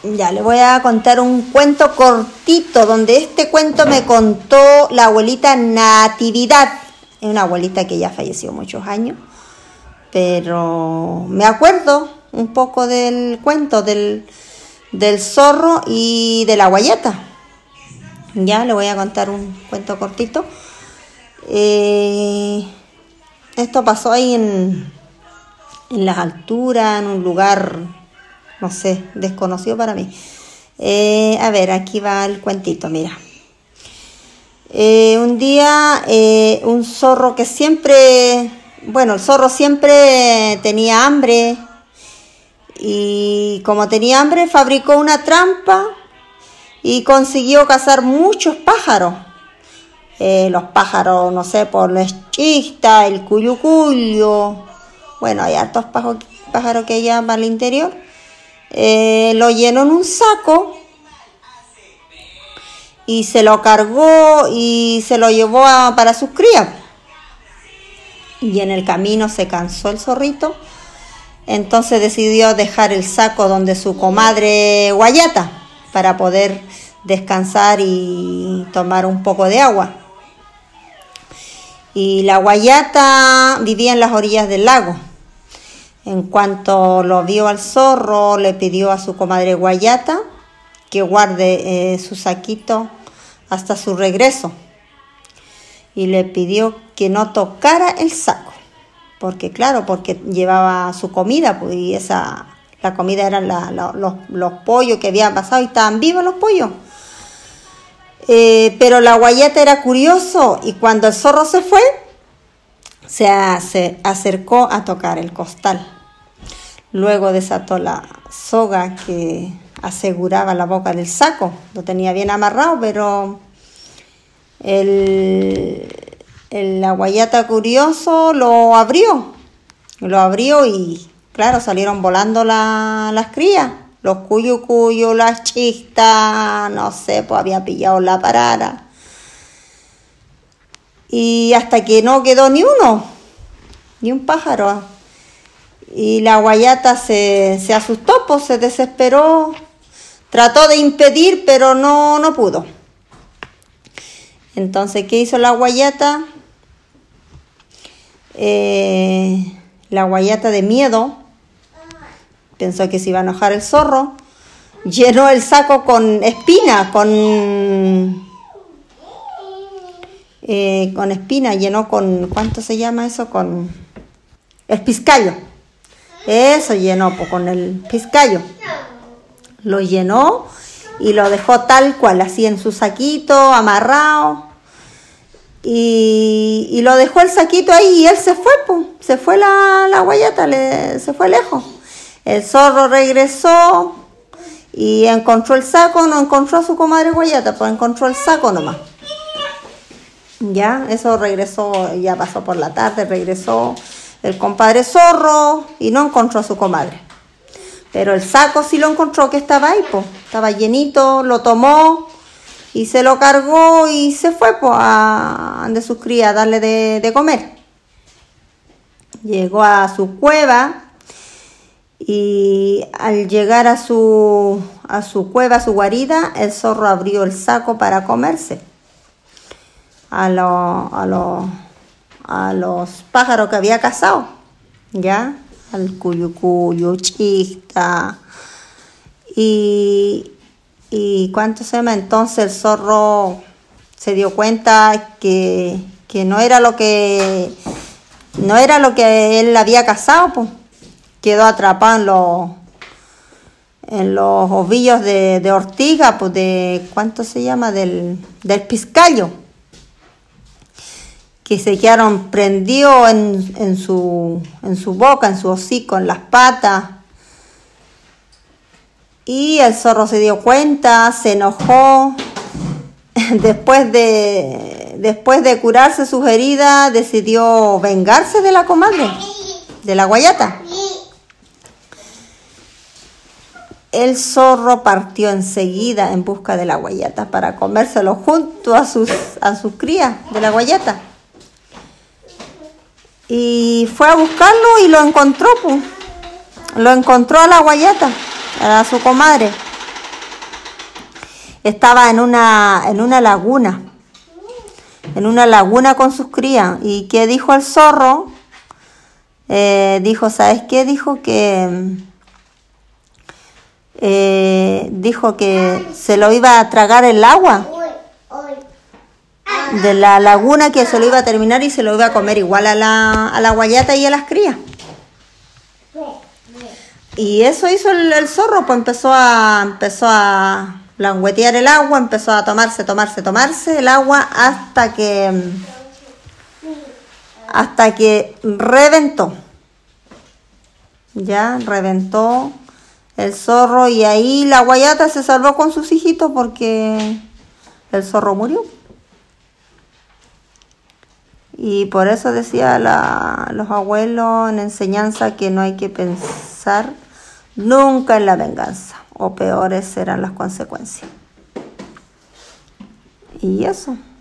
Ya, le voy a contar un cuento cortito, donde este cuento me contó la abuelita Natividad. Es una abuelita que ya falleció muchos años, pero me acuerdo un poco del cuento del zorro y de la guayata. Ya, le voy a contar un cuento cortito. Esto pasó ahí en las alturas, en un lugar, no sé, desconocido para mí. A ver, aquí va el cuentito, mira. Un día, un zorro que siempre, el zorro siempre tenía hambre, y como tenía hambre, fabricó una trampa y consiguió cazar muchos pájaros. Los pájaros, no sé, por la chista, el cuyucuyo. Bueno, hay hartos pájaros que hay allá para el interior. Lo llenó en un saco y se lo cargó y se lo llevó para sus crías. Y en el camino se cansó el zorrito, entonces decidió dejar el saco donde su comadre Guayata para poder descansar y tomar un poco de agua. Y la Guayata vivía en las orillas del lago. En cuanto lo vio al zorro, le pidió a su comadre Guayata que guarde su saquito hasta su regreso. Y le pidió que no tocara el saco, porque llevaba su comida, pues, y la comida eran los pollos que habían pasado y estaban vivos los pollos. Pero la Guayata era curioso, y cuando el zorro se fue, se acercó a tocar el costal. Luego desató la soga que aseguraba la boca del saco. Lo tenía bien amarrado, pero la Guayata curioso lo abrió y claro, salieron volando las crías. Los cuyucuyos, las chistas, no sé, pues había pillado la parara. Y hasta que no quedó ni un pájaro. Y la Guayata se asustó, pues se desesperó. Trató de impedir, pero no pudo. Entonces, ¿qué hizo la Guayata? La Guayata, de miedo, pensó que se iba a enojar el zorro, llenó el saco con espina, con espina, llenó con, ¿cuánto se llama eso? Con el pizcayo. Eso llenó, pues, con el pizcayo. Lo llenó y lo dejó tal cual, así en su saquito, amarrado. Y lo dejó el saquito ahí y él se fue, pues. Se fue la Guayata, se fue lejos. El zorro regresó y encontró el saco, no encontró a su comadre Guayata, pues encontró el saco nomás. Ya, eso regresó, ya pasó por la tarde, regresó el compadre zorro y no encontró a su comadre. Pero el saco sí lo encontró, que estaba ahí, pues, estaba llenito, lo tomó y se lo cargó y se fue, pues, a de sus crías a darle de comer. Llegó a su cueva y al llegar a su cueva, a su guarida, el zorro abrió el saco para comerse a los pájaros que había cazado, ¿ya? Al cuyucuyo, chista. Y ¿cuánto se llama? Entonces el zorro se dio cuenta que no era lo que él había cazado, pues. Quedó atrapado en los ovillos de ortiga, pues, de, ¿cuánto se llama? Del pizcayo, que se quedaron prendidos en su boca, en su hocico, en las patas. Y el zorro se dio cuenta, se enojó. Después de curarse sus heridas, decidió vengarse de la comadre, de la Guayata. El zorro partió enseguida en busca de la Guayata para comérselo junto a sus crías de la Guayata. Y fue a buscarlo y lo encontró, pues. Lo encontró a la Guayata, a su comadre. estaba en una laguna con sus crías. ¿Y qué dijo el zorro? Dijo, ¿sabes qué? Dijo que se lo iba a tragar el agua de la laguna, que se lo iba a terminar y se lo iba a comer igual a la guayata y a las crías. Y eso hizo el zorro, pues empezó a languetear el agua, empezó a tomarse el agua hasta que reventó. Ya reventó el zorro, y ahí la guayata se salvó con sus hijitos porque el zorro murió. Y por eso decía los abuelos en enseñanza que no hay que pensar nunca en la venganza, o peores serán las consecuencias. Y eso.